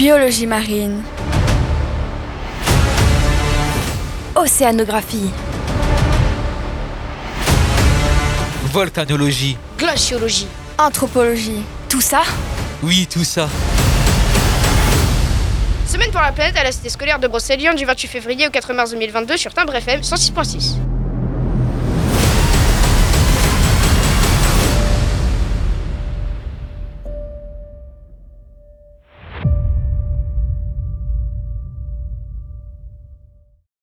Biologie marine. Océanographie. Volcanologie. Glaciologie. Anthropologie. Tout ça? Oui, tout ça. Semaine pour la planète à la cité scolaire de Brocéliande du 28 février au 4 mars 2022 sur Timbre FM 106.6.